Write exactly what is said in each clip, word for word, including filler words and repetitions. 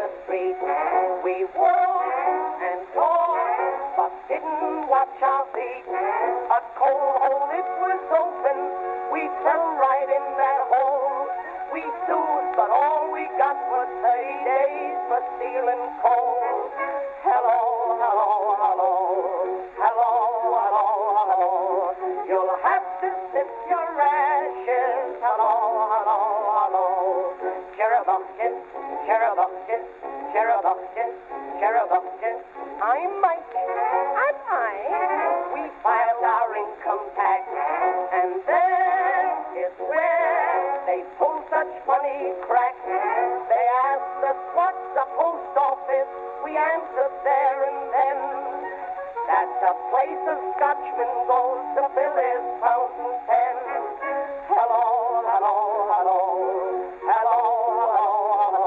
the street. We walked and talked, but didn't watch our feet. A coal hole, it was open. We fell right in that hole. We sued, but all we got was thirty days for stealing coal. Hello, hello, hello. Hello, hello, hello. You'll have to sip your ashes. Hello, hello, hello. Cherubucket, cherubucket, cherubucket, cherubucket. I'm Mike. I'm I. We filed our income tax, and there is where they pull such funny crack. They asked us what's a post office. We answered there and then. That's a place a Scotchman goes to fill his fountain pen. Hello, hello, hello. Hello, hello, hello.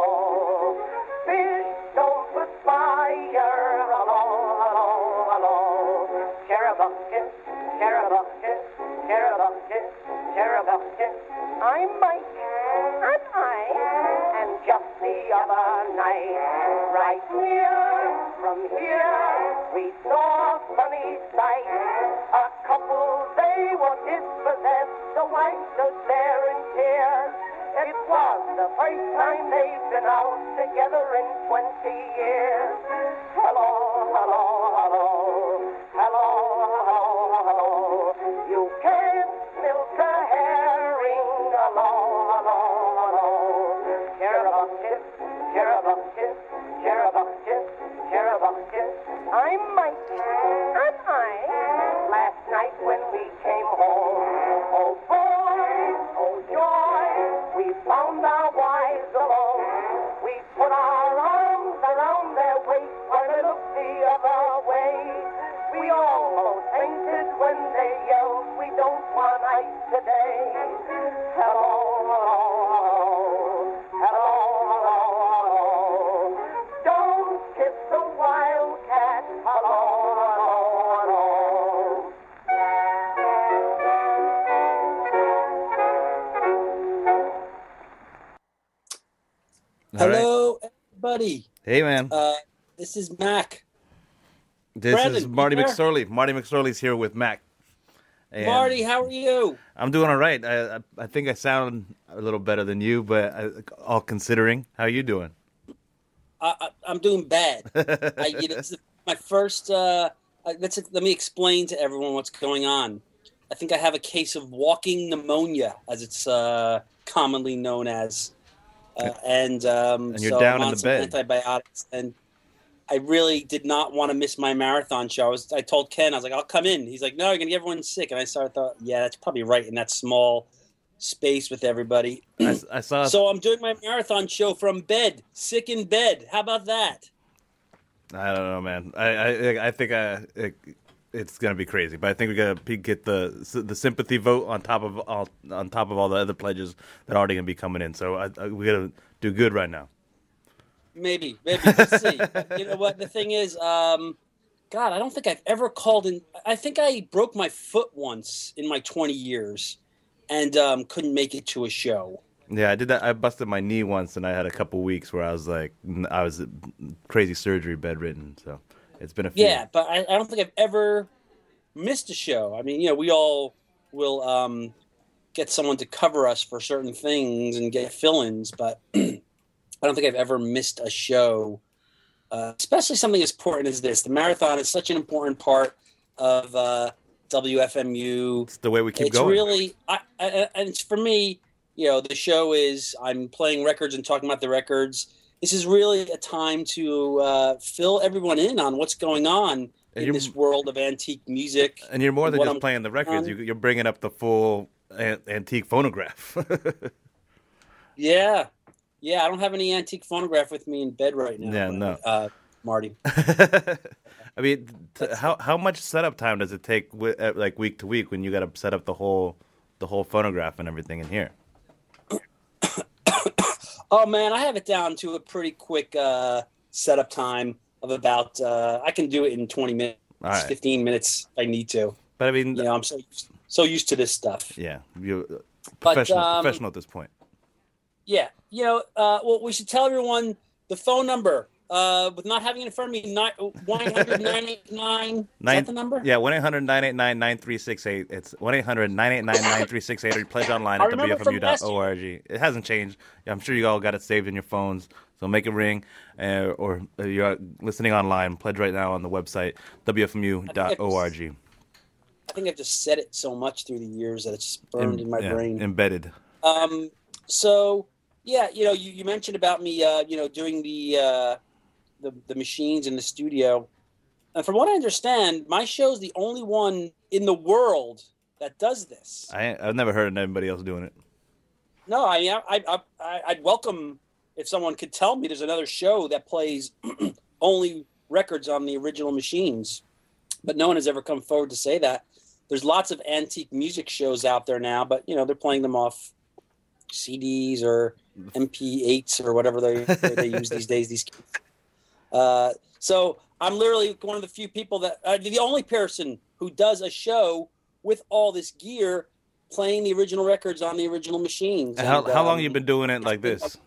Fish don't perspire. Hello, hello, hello. Cherubucket, cherubucket, cherubucket, cherubucket. I'm Mike. I'm I. And just the other night, right near from here, we saw a funny sight. A couple, they were dispossessed. The wife stood there in tears. It was the first time they've been out together in twenty years. Hello, hello, hello. Hello, hello, hello. You can't milk a herring. Hello, hello, hello. Cherubucket, cherubucket, cherubucket, cherubucket. I'm Mike. I'm I. Last night when we came home, oh boy, oh joy, we found our wives alone. We put our arms around their waist when they looked the other way. We almost fainted when they yelled, we don't want ice today. Hello, hello, hello, hello, hello. Don't kiss the wildcat. Hello, hello, hello. Hello, everybody. Hey, man. Uh, this is Mac. This Brandon, is Marty you there? McSorley. Marty McSorley's here with Mac. And Marty, how are you? I'm doing all right. I, I I think I sound a little better than you, but I, all considering, how you doing? I, I, I'm doing bad. I, you know, this is my first. Uh, I- let's let me explain to everyone what's going on. I think I have a case of walking pneumonia, as it's uh, commonly known as, uh, and um, And you're so down I'm in on the some bed. antibiotics, and I really did not want to miss my marathon show. I, was, I told Ken, I was like, I'll come in. He's like, no, you're gonna get everyone sick, and I started thought, yeah, that's probably right in that small space with everybody. I, I saw. So I'm doing my marathon show from bed, sick in bed. How about that? I don't know, man. I I, I think I, it, it's gonna be crazy, but I think we gotta pe- get the the sympathy vote on top of all on top of all the other pledges that are already gonna be coming in. So I, I, we gotta do good right now. Maybe, maybe we'll see. But you know what? The thing is, um, God, I don't think I've ever called in. I think I broke my foot once in my twenty years, and um, couldn't make it to a show. Yeah, I did that. I busted my knee once, and I had a couple weeks where I was like, I was crazy surgery bedridden. So it's been a few. Yeah, but I, I don't think I've ever missed a show. I mean, you know, we all will um, get someone to cover us for certain things and get fill-ins, but I don't think I've ever missed a show, uh, especially something as important as this. The marathon is such an important part of uh, W F M U. It's the way we keep it's going. really, I, I, and it's for me, you know, the show is, I'm playing records and talking about the records. This is really a time to uh, fill everyone in on what's going on And in you're- this world of antique music. And you're more than what just I'm playing the records. on. You, you're bringing up the full an- antique phonograph. Yeah. Yeah, I don't have any antique phonograph with me in bed right now. Yeah, but, no. Uh, Marty. I mean, t- how how much setup time does it take, wi- uh, like week to week, when you got to set up the whole the whole phonograph and everything in here? Oh, man, I have it down to a pretty quick uh, setup time of about, uh, I can do it in twenty minutes, All right. fifteen minutes if I need to. But I mean, You know, I'm so, so used to this stuff. yeah, you But, professional um, professional at this point. Yeah. You know, uh, well, we should tell everyone the phone number, uh, with not having it in front of me, one eight hundred nine eight nine. Is that the number? Yeah, one eight hundred nine eight nine nine three six eight. It's one eight hundred nine eight nine nine three six eight, or you pledge online at W F M U dot org. It hasn't changed. I'm sure you all got it saved in your phones, so make it ring. Uh, or you're listening online, pledge right now on the website, W F M U dot org. I think I've just said it so much through the years that it's just burned in, in my yeah, brain. Embedded. Um, so, yeah, you know, you, you mentioned about me, uh, you know, doing the, uh, the the machines in the studio. And from what I understand, my show's the only one in the world that does this. I, I've never heard of anybody else doing it. No, I mean, I, I, I, I'd welcome if someone could tell me there's another show that plays only records on the original machines. But no one has ever come forward to say that. There's lots of antique music shows out there now, but, you know, they're playing them off C Ds or M P eights or whatever they they use these days. These kids. Uh, so I'm literally one of the few people that uh, the only person who does a show with all this gear, playing the original records on the original machines. How and, how um, long you been doing it like this?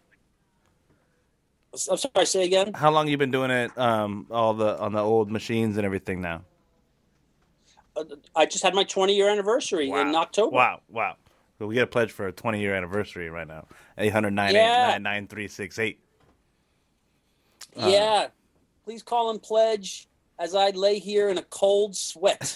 I'm sorry, say again. How long you been doing it? Um, all the on the old machines and everything now. Uh, I just had my twenty year anniversary Wow. in October. Wow, wow. So we get a pledge for a twenty year anniversary right now. eight hundred nine eight nine nine three six eight. Yeah. Please call and pledge as I lay here in a cold sweat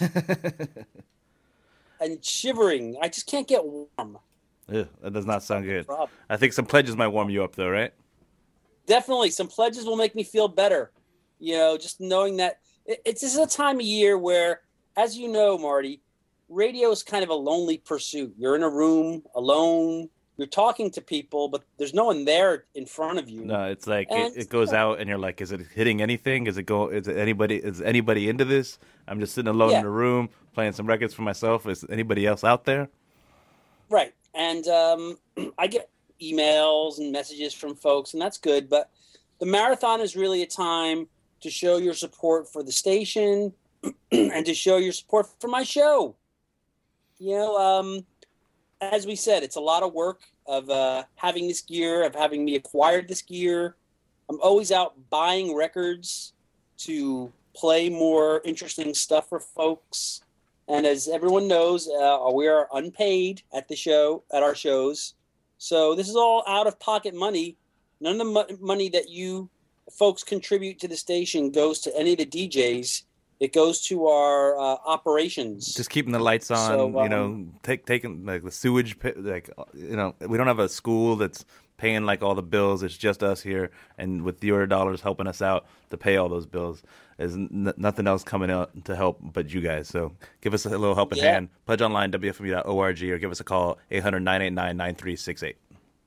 and shivering. I just can't get warm. Ugh, that does not sound good. Problem. I think some pledges might warm you up though, right? Definitely. Some pledges will make me feel better. You know, just knowing that it, it's this is a time of year where, as you know, Marty, radio is kind of a lonely pursuit. You're in a room alone. You're talking to people, but there's no one there in front of you. No, it's like And- it, it goes out, and you're like, is it hitting anything? Is it go? Is it anybody? Is anybody into this? I'm just sitting alone Yeah. in a room playing some records for myself. Is anybody else out there? Right. And um, I get emails and messages from folks, and that's good. But the marathon is really a time to show your support for the station and to show your support for my show. You know, um, as we said, it's a lot of work of uh, having this gear, of having me acquired this gear. I'm always out buying records to play more interesting stuff for folks. And as everyone knows, uh, we are unpaid at the show, at our shows. So this is all out-of-pocket money. None of the mo- money that you folks contribute to the station goes to any of the D Js. It goes to our uh, operations. Just keeping the lights on, So, you um, know, take taking like the sewage, pa- like you know, we don't have a school that's paying like all the bills. It's just us here, and with your dollars helping us out to pay all those bills, there's n- nothing else coming out to help but you guys. So give us a little helping Yeah. hand. Pledge online, W F M U dot org, or give us a call, eight hundred nine eight nine nine three six eight.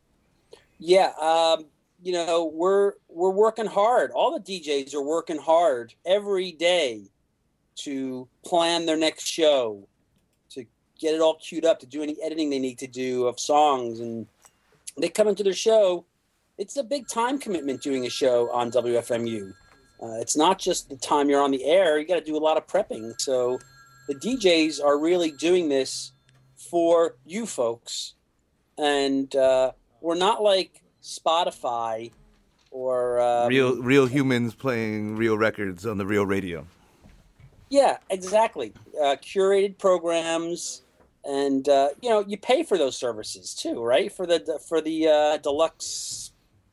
Yeah, um, you know, we're we're working hard. All the D Js are working hard every day to plan their next show, to get it all queued up, to do any editing they need to do of songs. And they come into their show. It's a big time commitment doing a show on W F M U. Uh, it's not just the time you're on the air. You got to do a lot of prepping. So the D Js are really doing this for you folks. And uh, we're not like Spotify or... Um, Real, real humans playing real records on the real radio. Yeah, exactly. Uh, curated programs, and uh, you know, you pay for those services too, right? For the for the uh, deluxe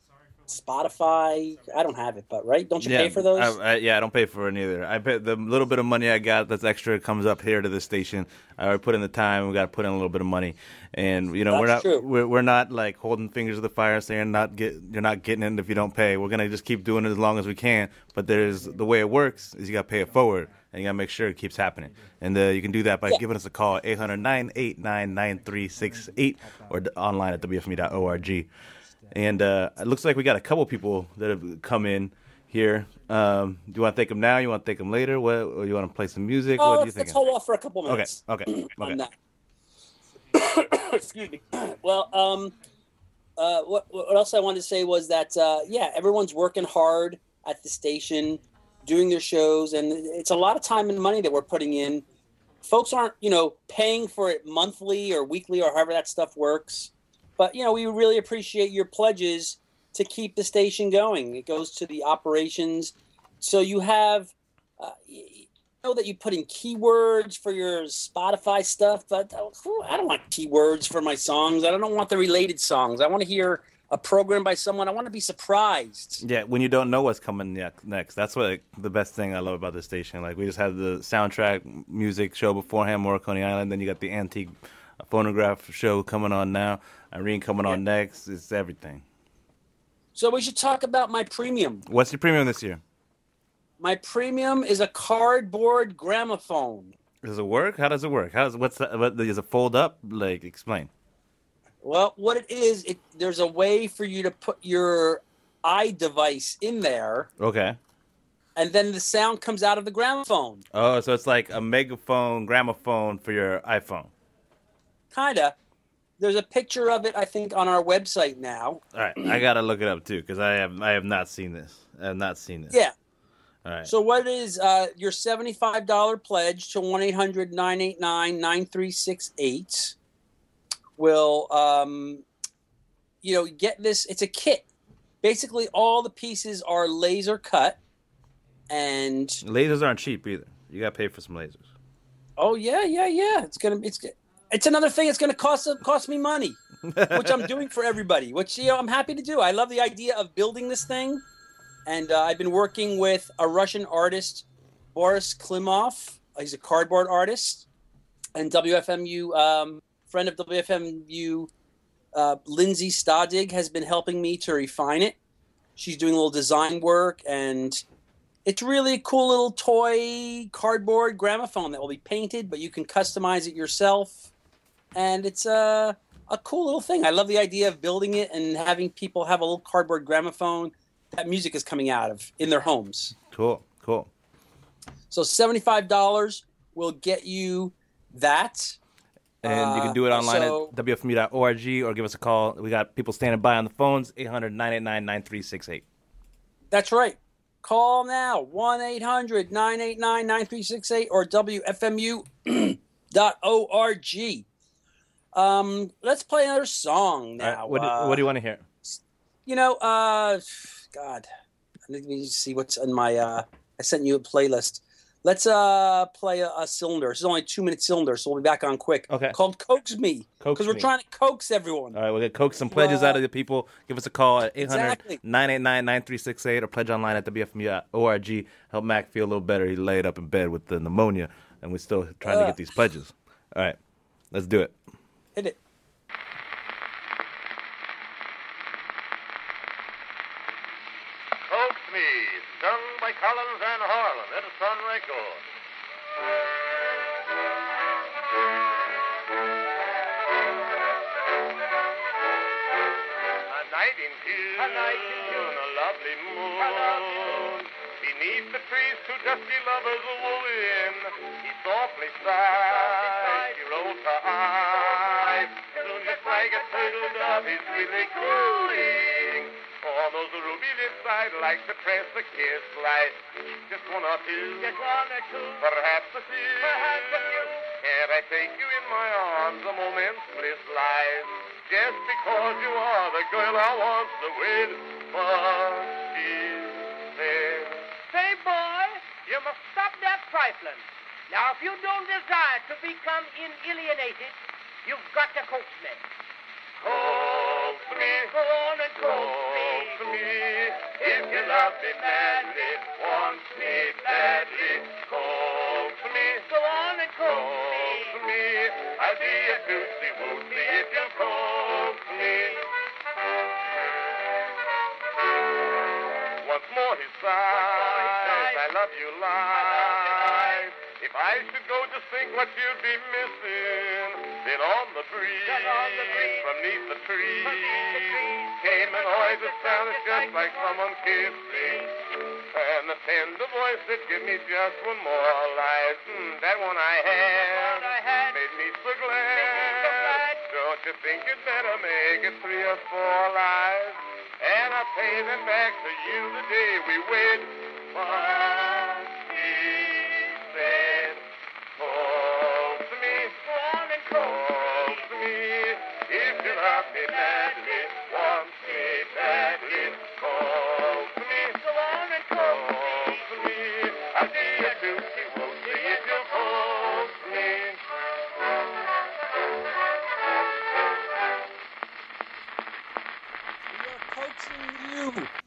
Spotify. I don't have it, but right? Don't you yeah, pay for those? I, I, yeah, I don't pay for it either. I pay the little bit of money I got that's extra comes up here to the station. I already put in the time. We got to put in a little bit of money, and you know That's we're not true. we're, we're not like holding fingers to the fire saying not get you're not getting it if you don't pay. We're gonna just keep doing it as long as we can. But there's the way it works is you got to pay it forward, and you got to make sure it keeps happening. And uh, you can do that by Yeah. giving us a call, eight hundred nine eight nine nine three six eight, or d- online at W F M U dot org. And uh, it looks like we got a couple people that have come in here. Um, do you want to thank them now? You want to thank them later? What? Or you want to play some music? oh, what do you let's, think? let's hold off for a couple minutes. Okay, okay, on okay. that. Excuse me. Well, um, uh, what, what else I wanted to say was that uh, yeah, everyone's working hard at the station, doing their shows, and it's a lot of time and money that we're putting in. Folks aren't, you know, paying for it monthly or weekly or however that stuff works. But, you know, we really appreciate your pledges to keep the station going. It goes to the operations. So you have, uh, you know that you put in keywords for your Spotify stuff, but I don't want keywords for my songs. I don't want the related songs. I want to hear a program by someone. I want to be surprised. Yeah, when you don't know what's coming next. That's what like, the best thing I love about this station. Like we just had the soundtrack music show beforehand, More Coney Island. Then you got the antique phonograph show coming on now. Irene coming yeah. on next. It's everything. So we should talk about my premium. What's your premium this year? My premium is a cardboard gramophone. Does it work? How does it work? How does what's that, what, does it fold up? Like explain. Well, what it is, it there's a way for you to put your iDevice in there. Okay. And then the sound comes out of the gramophone. Oh, so it's like a megaphone, gramophone for your iPhone. Kinda. There's a picture of it, I think, on our website now. All right, I gotta look it up too because I have I have not seen this. I have not seen this. Yeah. All right. So what is uh, your seventy-five dollars pledge to one eight hundred nine eight nine nine three six eight? Will um, you know get this? It's a kit. Basically, all the pieces are laser cut, and lasers aren't cheap either. You got to pay for some lasers. Oh yeah, yeah, yeah. It's gonna it's it's another thing. It's gonna cost cost me money, which I'm doing for everybody. Which you know I'm happy to do. I love the idea of building this thing, and uh, I've been working with a Russian artist, Boris Klimov. He's a cardboard artist, and W F M U. Um, friend of W F M U, uh, Lindsay Stadig, has been helping me to refine it. She's doing a little design work, and it's really a cool little toy cardboard gramophone that will be painted, but you can customize it yourself. And it's a, a cool little thing. I love the idea of building it and having people have a little cardboard gramophone that music is coming out of in their homes. Cool, cool. So seventy-five dollars will get you that. And you can do it online uh, so, at W F M U dot org or give us a call. We got people standing by on the phones, eight hundred nine eight nine nine three six eight. That's right. Call now, one eight hundred nine eight nine nine three six eight or W F M U dot org. Um, let's play another song now. Right, what, do, uh, what do you want to hear? You know, uh, God, let me see what's in my, uh, I sent you a playlist. Let's uh play a, a cylinder. It's only a two-minute cylinder, so we'll be back on quick. Okay. Called Coax Me. Because we're Me. trying to coax everyone. All right, we'll get coax some pledges uh, out of the people. Give us a call at eight hundred nine eight nine nine three six eight or pledge online at W F M U dot org. Help Mac feel a little better. He laid up in bed with the pneumonia, and we're still trying uh, to get these pledges. All right, let's do it. Hit it. Coax Me, sung by Collins and Harlan, Edison Record. A night in June, a night in June, a lovely moon. A lovely moon. Beneath the trees, two dusky lovers wooing. He softly sighed, she rolled her eyes. Soon just like a turtle dove, he's really cooling. On those ruby lips I'd like to press a kiss like just one or two, just one or two, perhaps a few, perhaps a few. Can't I take you in my arms, a moment's bliss lies, just because you are the girl I want to win. But she said, say boy, you must stop that trifling. Now if you don't desire to become inalienated, you've got to coax me. Coax me, go on and coax me. Coax me, if you love me madly, want me badly. Coax me, go on and coax coax me. I'll be a tootsie wootsie if you coax me. Once more he sighs, I love you live. If I should go to think what you'd be missing, then on the breeze, on the breeze from neath the trees, the trees came a noise that sounded just like someone kissing. And the tender voice said, give me just one more life. Mm, that one I had, I had made me so glad. made me so glad. Don't you think you'd better make it three or four lives? And I'll pay them back to you the day we wed. But he said, coax me, go on and coax coax me, if you love me badly, want me badly,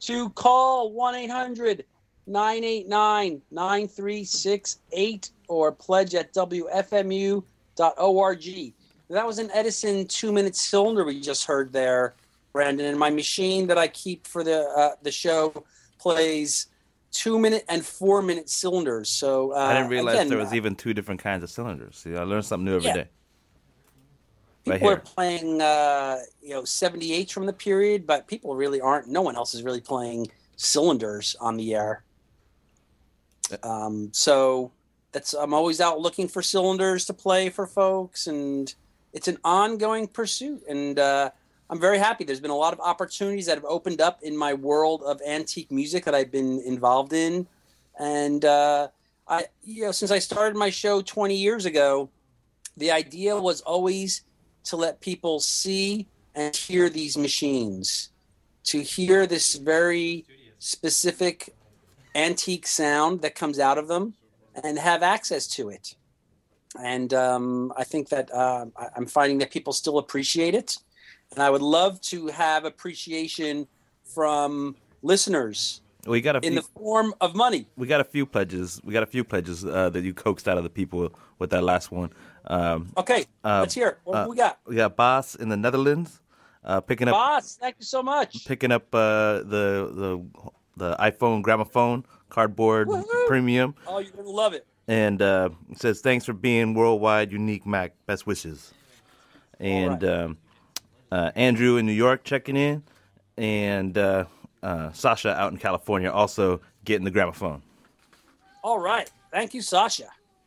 to call one eight hundred nine eight nine nine three six eight or pledge at w f m u dot org. That was an Edison two-minute cylinder we just heard there, Brandon. And my machine that I keep for the uh, the show plays two-minute and four-minute cylinders. So uh, I didn't realize again, there was uh, even two different kinds of cylinders. See, I learned something new every Yeah. day. people Right are here. playing, uh, you know, seventy-eights from the period, but people really aren't. No one else is really playing cylinders on the air. Um, so that's I'm always out looking for cylinders to play for folks, and it's an ongoing pursuit. And uh, I'm very happy. There's been a lot of opportunities that have opened up in my world of antique music that I've been involved in, and uh, I, you know, since I started my show twenty years ago, the idea was always to let people see and hear these machines, to hear this very specific antique sound that comes out of them and have access to it. And um, I think that uh, I- I'm finding that people still appreciate it. And I would love to have appreciation from listeners We got a in few, the form of money. we got a few pledges. We got a few pledges uh, that you coaxed out of the people with that last one. Um, Okay, Uh, let's hear it. What uh, do we got? we got Boss in the Netherlands uh, picking up Boss, thank you so much. picking up uh, the the the iPhone gramophone cardboard Woohoo! premium, Oh, you're going to love it. and uh, it says thanks for being worldwide unique Mac. Best wishes. And right. um, uh, Andrew in New York checking in, and uh, uh, Sasha out in California also getting the gramophone. All right. Thank you, Sasha.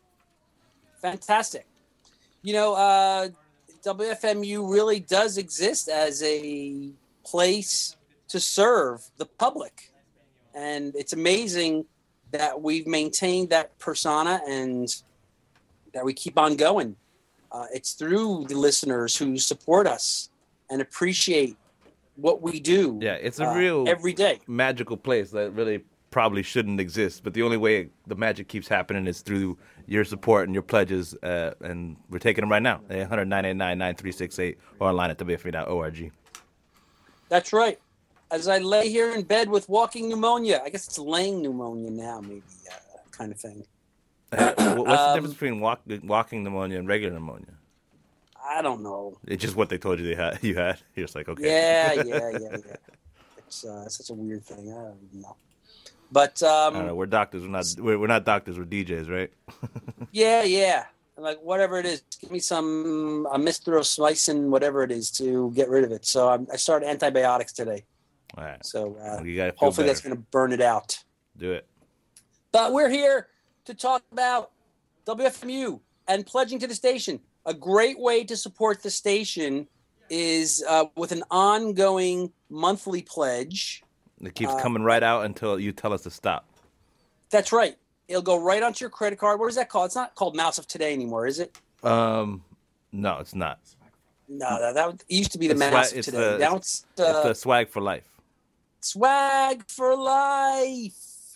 Fantastic. You know, uh, W F M U really does exist as a place to serve the public. And it's amazing that we've maintained that persona and that we keep on going. Uh, it's through the listeners who support us and appreciate what we do. Yeah, it's a uh, real every day. magical place that really probably shouldn't exist. But the only way the magic keeps happening is through your support and your pledges. Uh, and we're taking them right now. eight hundred nine eight nine nine three six eight or online at w f m dot org. That's right. As I lay here in bed with walking pneumonia, I guess it's laying pneumonia now, maybe, uh, kind of thing. Uh, what's the Um, difference between walk, walking pneumonia and regular pneumonia? I don't know. It's just what they told you they had. You had. You're just like, okay. Yeah, yeah, yeah, yeah. It's uh, such a weird thing. I don't even know. But I um, don't know. We're doctors. We're not. We're, we're not doctors. We're D Js, right? yeah, yeah. Like whatever it is, give me some a mistrosmycin, whatever it is, to get rid of it. So I'm, I started antibiotics today. All right. So uh, You gotta feel hopefully that's better. going to burn it out. Do it. But we're here to talk about W F M U and pledging to the station. A great way to support the station is uh, with an ongoing monthly pledge. It keeps Uh, coming right out until you tell us to stop. That's right. It'll go right onto your credit card. What is that called? It's not called Mouse of Today anymore, is it? Um, no, it's not. No, that, that it used to be the It's Mouse swag- of it's Today. the- now it's, It's uh, the swag for life. Swag for Life.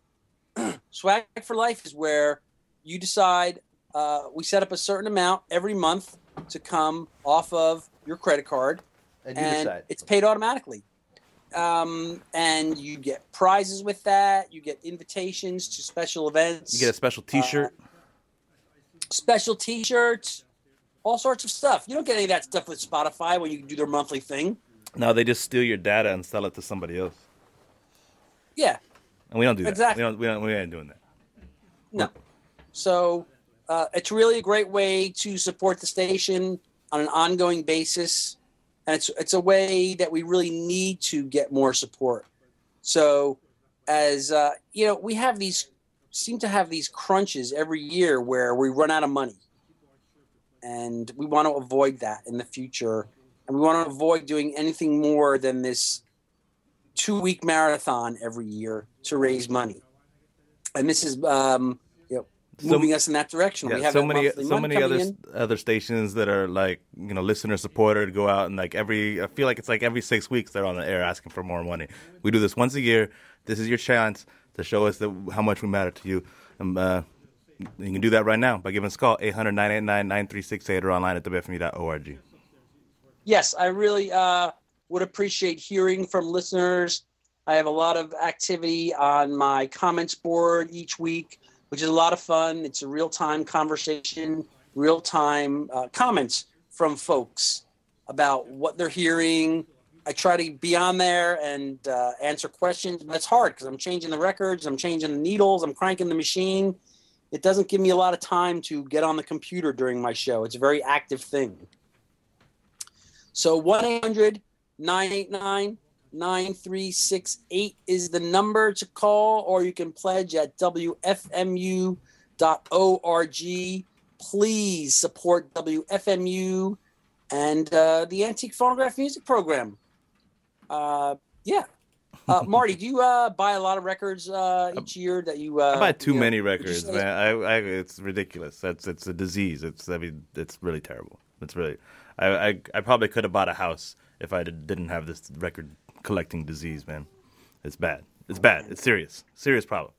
Swag for Life is where you decide uh, we set up a certain amount every month to come off of your credit card, and it's paid automatically. Um, and you get prizes with that. You get invitations to special events. You get a special T-shirt. special T-shirts, all sorts of stuff. You don't get any of that stuff with Spotify when you do their monthly thing. no, they just steal your data and sell it to somebody else. Yeah, And we don't do that. Exactly. We don't. We don't. We ain't doing that. no. So uh, it's really a great way to support the station on an ongoing basis, and it's it's a way that we really need to get more support. So, as uh, you know, we have these seem to have these crunches every year where we run out of money, and we want to avoid that in the future, and we want to avoid doing anything more than this two-week marathon every year to raise money. And this is, um, you know, So- moving us in that direction. we Yeah, have so that many, monthly so money many coming other in. other stations that are like you know listener supported go out and like every I feel like it's like every six weeks they're on the air asking for more money. We do this once a year. This is your chance to show us that how much we matter to you. And uh, you can do that right now by giving us a call eight hundred nine eight nine nine three six eight or online at w f m u dot org. Yes, I really uh, would appreciate hearing from listeners. I have a lot of activity on my comments board each week, which is a lot of fun. It's a real-time conversation, real-time uh, comments from folks about what they're hearing. I try to be on there and uh, answer questions, but it's hard because I'm changing the records, I'm changing the needles, I'm cranking the machine. It doesn't give me a lot of time to get on the computer during my show. It's a very active thing. So one eight hundred nine eight nine nine three six eight is the number to call, or you can pledge at W F M U dot org. Please support W F M U and uh, the Antique Phonograph Music Program. Uh, yeah. Uh, Marty, do you uh, buy a lot of records uh, each year that you? Uh, I buy too you know, many would you records, say- man. I, I, it's ridiculous. That's it's a disease. It's I mean, it's really terrible. It's really. I, I, I probably could have bought a house if I did, didn't have this record collecting disease, man. It's bad. It's bad. It's serious. Serious problem.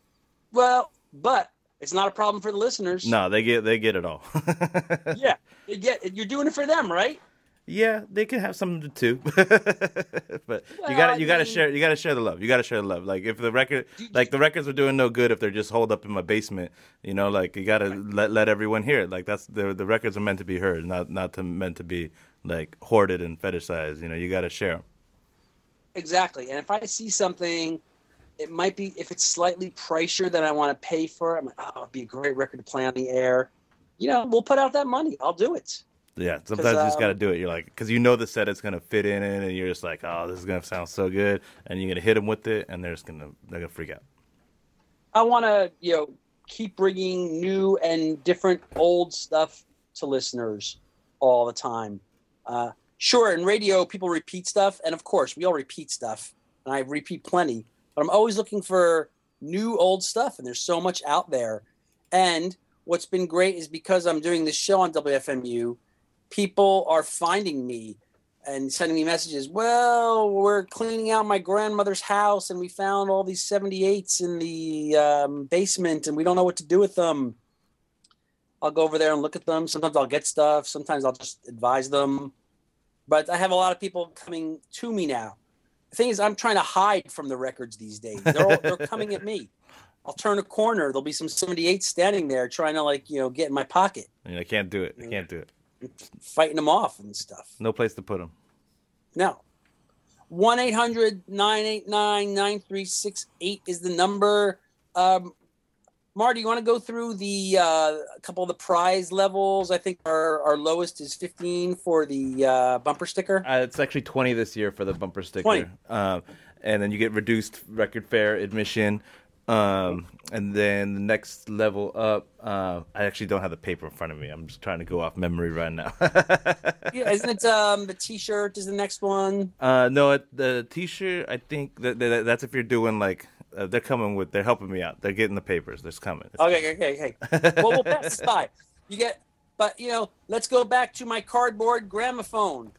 Well, but it's not a problem for the listeners. No, they get they get it all. Yeah, you get you're doing it for them, right? Yeah, they can have something too, but Well, you gotta I you gotta mean- share you gotta share the love. You gotta share the love. Like if the record, Do you- like the records are doing no good if they're just holed up in my basement. You know, like you gotta let let everyone hear it. Like that's the the records are meant to be heard, not not to meant to be like hoarded and fetishized. You know, you gotta share them. Exactly. And if I see something, it might be, if it's slightly pricier than I want to pay for it, I'm like, oh, it'd be a great record to play on the air. You know, we'll put out that money. I'll do it. Yeah, sometimes you just um, gotta do it. You're like, because you know the set is gonna fit in it, and you're just like, oh, this is gonna sound so good, and you're gonna hit them with it, and they're just gonna they're gonna freak out. I want to, you know, keep bringing new and different old stuff to listeners all the time. Uh, sure, in radio, people repeat stuff, and of course, we all repeat stuff, and I repeat plenty. But I'm always looking for new old stuff, and there's so much out there. And what's been great is because I'm doing this show on W F M U, people are finding me and sending me messages. Well, we're cleaning out my grandmother's house, and we found all these seventy-eights in the um, basement, and we don't know what to do with them. I'll go over there and look at them. Sometimes I'll get stuff. Sometimes I'll just advise them. But I have a lot of people coming to me now. The thing is, I'm trying to hide from the records these days. They're all, they're coming at me. I'll turn a corner. There'll be some seventy-eight standing there trying to, like, you know, get in my pocket, And I can't do it. I can't do it. fighting them off and stuff. No place to put them. No. one eight hundred nine eight nine nine three six eight is the number. Um, Marty, you want to go through the uh, a couple of the prize levels? I think our, our lowest is fifteen for the uh, bumper sticker. Uh, it's actually twenty this year for the bumper sticker. twenty. Um, and then you get reduced record fare admission. Um, and then the next level up, uh, I actually don't have the paper in front of me. I'm just trying to go off memory right now. Yeah, isn't it um, the T-shirt is the next one? uh, no, it, the T-shirt, I think that, that that's if you're doing like, uh, they're coming with, they're helping me out. They're getting the papers. They're coming. It's Okay, okay, okay. Well, we'll pass this by. You get, but you know, let's go back to my cardboard gramophone.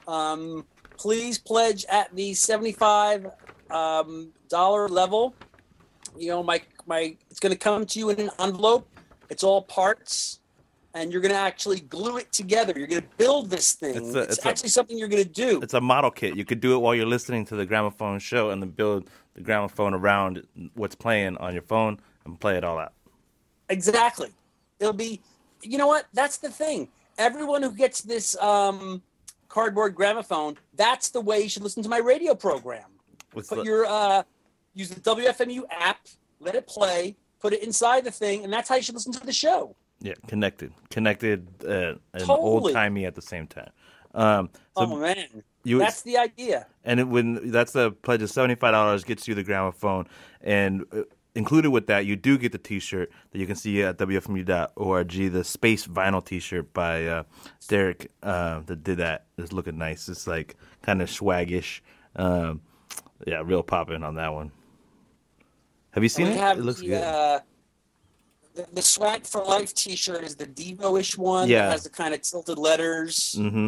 Um, please pledge at the seventy-five um, dollar level. You know, my my it's going to come to you in an envelope. It's all parts, and you're going to actually glue it together. You're going to build this thing. It's It's, a- it's a- actually something you're going to do. It's a model kit. You could do it while you're listening to the gramophone show and then build the gramophone around what's playing on your phone and play it all out. Exactly. It'll be, you know what? That's the thing. Everyone who gets this um, cardboard gramophone, that's the way you should listen to my radio program. What's Put the- your, uh, use the W F M U app, let it play, put it inside the thing, and that's how you should listen to the show. Yeah, connected, connected, uh, and Totally. old timey at the same time. Um, so oh, man. you That's the idea. and it, when that's the pledge of seventy five dollars gets you the gramophone, and uh, included with that you do get the T-shirt that you can see at W F M U dot org. The space vinyl T-shirt by uh, Derek uh, that did that. It's looking nice. It's like kind of swaggish. Um, yeah, real popping on that one. Have you seen we it? have It looks the, good. Uh, the, the Swag for Life T-shirt is the Devo-ish one. Yeah. That has the kind of tilted letters. Mm-hmm.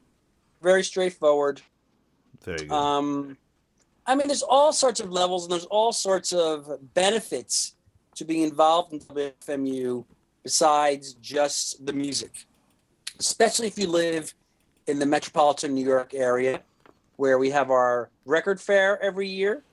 Very straightforward. There you go. Um, I mean, there's all sorts of levels and there's all sorts of benefits to being involved in W F M U besides just the music, especially if you live in the metropolitan New York area, where we have our record fair every year.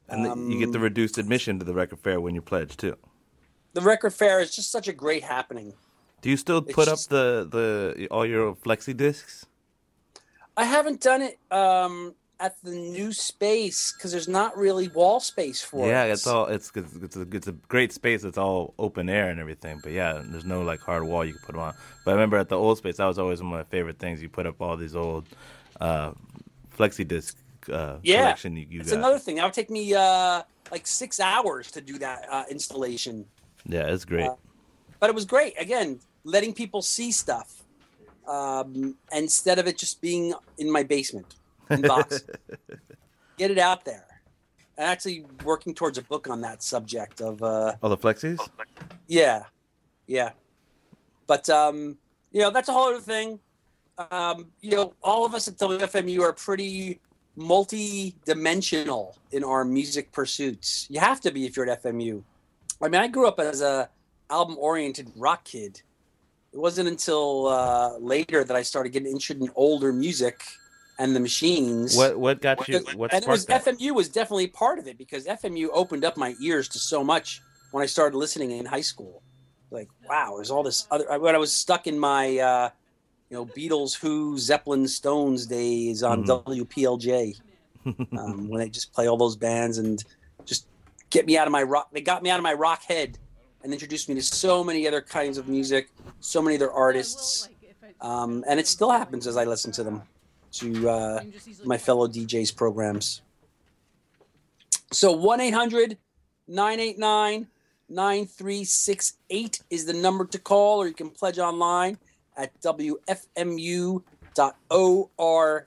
And um, you get the reduced admission to the record fair when you pledge too. The record fair is just such a great happening. Do you still put it's up just, the, the all your flexi discs? I haven't done it um, at the new space because there's not really wall space for yeah, it. Yeah, it's all it's it's a, it's a great space. It's all open air and everything. But yeah, there's no like hard wall you can put them on. But I remember at the old space, that was always one of my favorite things. You put up all these old uh, flexi disc uh, yeah, collection. You, you it's got. another thing. That would take me uh, like six hours to do that uh, installation. Yeah, it's great. Uh, but it was great. Again, letting people see stuff um, instead of it just being in my basement in boxes. Get it out there. I'm actually working towards a book on that subject of. Uh, oh, the flexis? Yeah, yeah. But um, you know, that's a whole other thing. Um, you know, all of us at W F M U are pretty multi-dimensional in our music pursuits. You have to be if you're at F M U. I mean, I grew up as a album-oriented rock kid. It wasn't until uh, later that I started getting interested in older music and the Machines. What what got you? What and it was that? F M U was definitely part of it because F M U opened up my ears to so much when I started listening in high school. Like, wow, there's all this other. When I was stuck in my, uh, you know, Beatles, Who, Zeppelin, Stones days on mm-hmm. W P L J, um, when they just play all those bands and just get me out of my rock. They got me out of my rock head and introduced me to so many other kinds of music, so many other artists, um, and it still happens as I listen to them, to uh, my fellow D Js' programs. So one eight hundred nine eight nine nine three six eight is the number to call, or you can pledge online at W F M U dot org.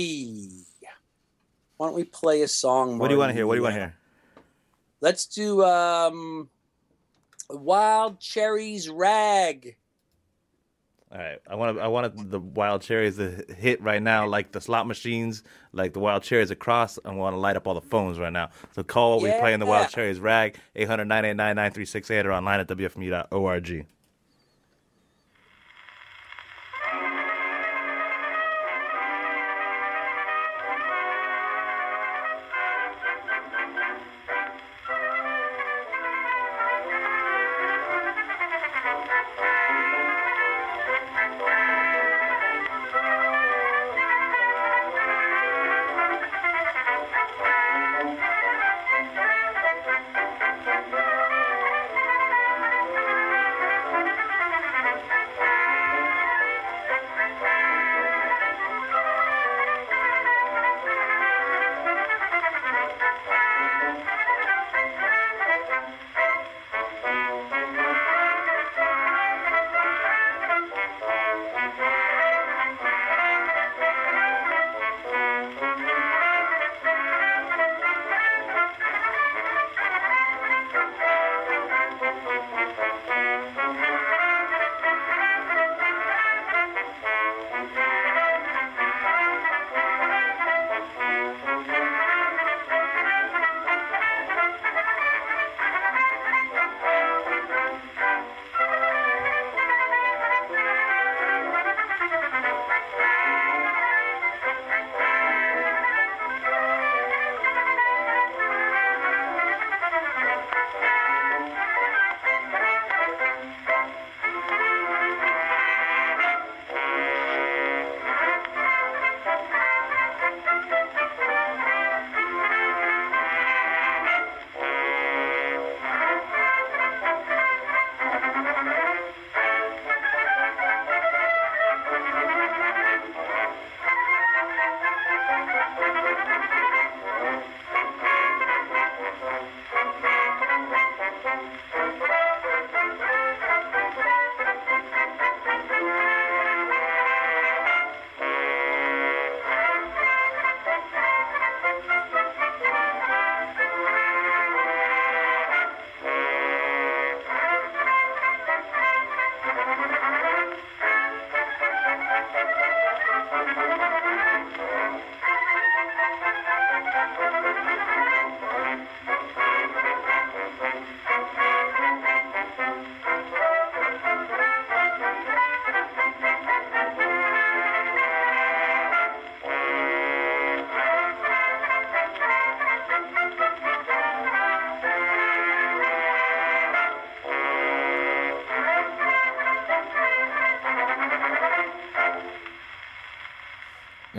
Why don't we play a song, Marty? What do you want to hear? What do you want to hear? Let's do um, Wild Cherries Rag. All right, I want I wanted the Wild Cherries to hit right now, like the slot machines, like the Wild Cherries across. I want to light up all the phones right now. So call while yeah. we playing the Wild Cherries Rag, eight hundred nine eight nine nine three six eight, or online at W F M U dot org.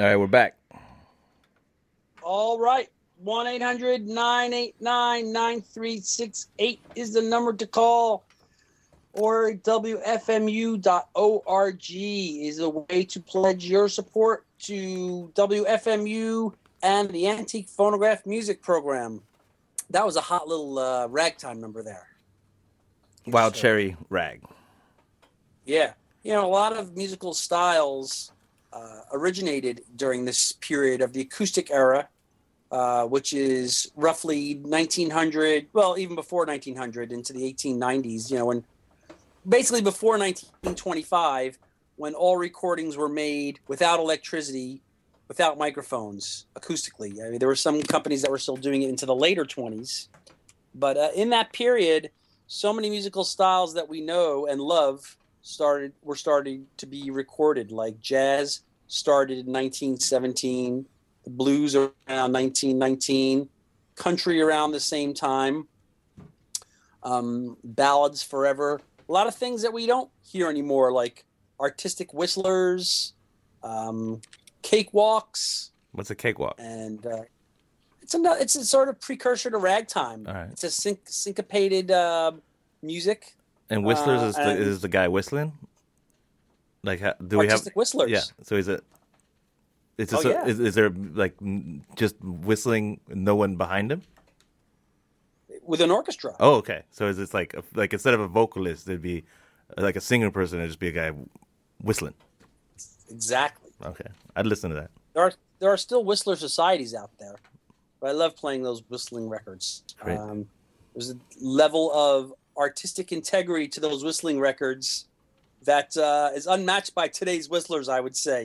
All right, we're back. All right. one eight hundred nine eight nine nine three six eight is the number to call. Or W F M U dot org is a way to pledge your support to W F M U and the Antique Phonograph Music Program. That was a hot little uh, ragtime number there. Wild So, Cherry Rag. Yeah. You know, a lot of musical styles uh, originated during this period of the acoustic era, uh, which is roughly nineteen hundred, well, even before nineteen hundred into the eighteen nineties, you know, when basically before nineteen twenty-five, when all recordings were made without electricity, without microphones, acoustically. I mean, there were some companies that were still doing it into the later twenties. But uh, in that period, so many musical styles that we know and love started were starting to be recorded. Like jazz started in nineteen seventeen, the blues around nineteen nineteen, country around the same time, um, ballads forever. A lot of things that we don't hear anymore, like artistic whistlers, um, cakewalks. What's a cakewalk? And uh, it's a it's a sort of precursor to ragtime. All right. It's a sync, syncopated uh, music. And whistlers uh, is the, and is the guy whistling? Like, how, do we have artistic whistlers. Yeah. So is it? Is, this Oh, a- yeah. is, is there like n- just whistling, no one behind him? With an orchestra. Oh, okay. So is this like a, like instead of a vocalist, it'd be uh, like a singer person, it'd just be a guy whistling. Exactly. Okay, I'd listen to that. There are there are still whistler societies out there, but I love playing those whistling records. Great. Um, there's a level of artistic integrity to those whistling records that uh, is unmatched by today's whistlers, I would say.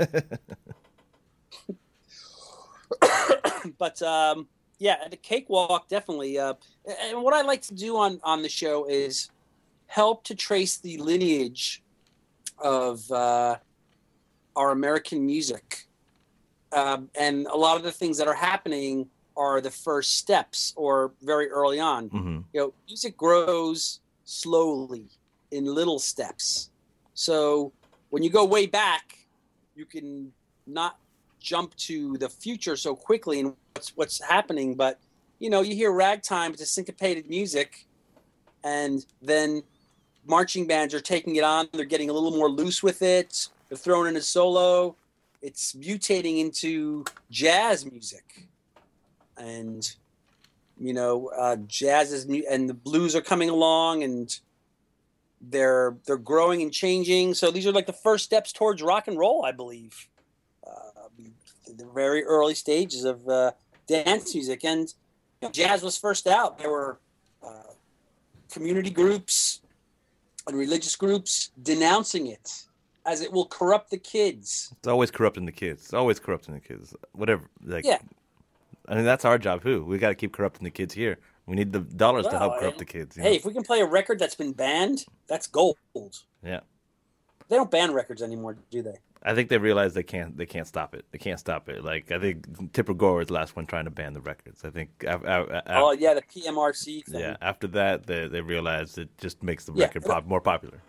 But um, yeah, the cakewalk definitely. Uh, and what I like to do on on the show is help to trace the lineage of uh, our American music. Um, and a lot of the things that are happening are the first steps or very early on. hmm You know, music grows slowly in little steps. So when you go way back, you can not jump to the future so quickly and what's, what's happening. But, you know, you hear ragtime, it's a syncopated music, and then marching bands are taking it on. They're getting a little more loose with it. They're throwing in a solo. It's mutating into jazz music. And, you know, uh, jazz is, mu- and the blues are coming along, and they're they're growing and changing. So these are like the first steps towards rock and roll, I believe. Uh, the very early stages of uh, dance music. And you know, jazz was first out. There were uh, community groups and religious groups denouncing it as it will corrupt the kids. It's always corrupting the kids. It's always corrupting the kids. Whatever. Like, Yeah. I mean, that's our job too. We got to keep corrupting the kids here. We need the dollars to Well, help corrupt and- the kids. you Hey, know? if we can play a record that's been banned, that's gold. Yeah. They don't ban records anymore, do they? I think they realize they can't. They can't stop it. They can't stop it. Like I think Tipper Gore was the last one trying to ban the records. I think. af- af- af- Oh, yeah, the P M R C thing. yeah. After that, they they realized it just makes the Yeah. record pop more popular.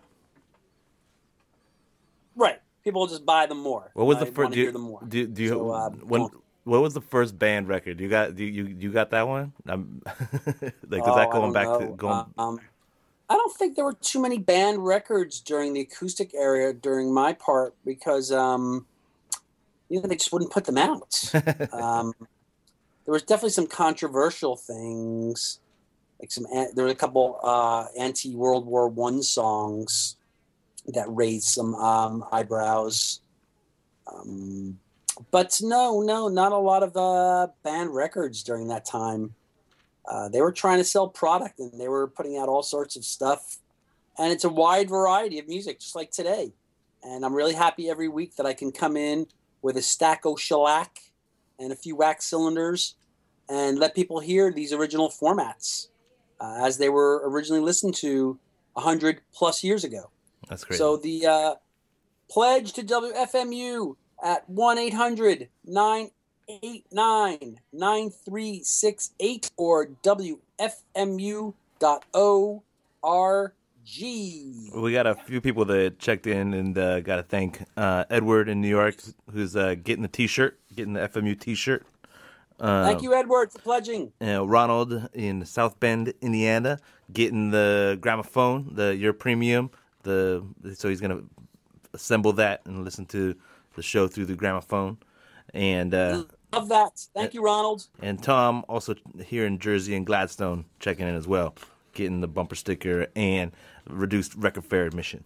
Right. People will just buy them more. What was I the first? wanna Do you, hear them more. do, do you So, uh, when? well- What was the first band record? You got do you you got that one? I'm, like Oh, is that I going don't back to know. going? Um, I don't think there were too many band records during the acoustic era during my part because um, you know they just wouldn't put them out. um, there was definitely some controversial things, like some an- there were a couple uh, anti World War One songs that raised some um, eyebrows. Um, but no, no, not a lot of uh, band records during that time. Uh, they were trying to sell product and they were putting out all sorts of stuff. And it's a wide variety of music, just like today. And I'm really happy every week that I can come in with a stack of shellac and a few wax cylinders and let people hear these original formats uh, as they were originally listened to one hundred plus years ago. That's great. So the uh, pledge to W F M U at one eight hundred nine eight nine nine three six eight or W F M U dot org. G. We got a few people that checked in, and uh, got to thank uh, Edward in New York, who's uh, getting the T-shirt, getting the F M U T-shirt. Uh, Thank you, Edward, for pledging. Uh, Ronald in South Bend, Indiana, getting the gramophone, the your premium. The so he's gonna assemble that and listen to the show through the gramophone. And uh, love that. Thank you, Ronald. And Tom, also here in Jersey and Gladstone, checking in as well, getting the bumper sticker and reduced record fare admission.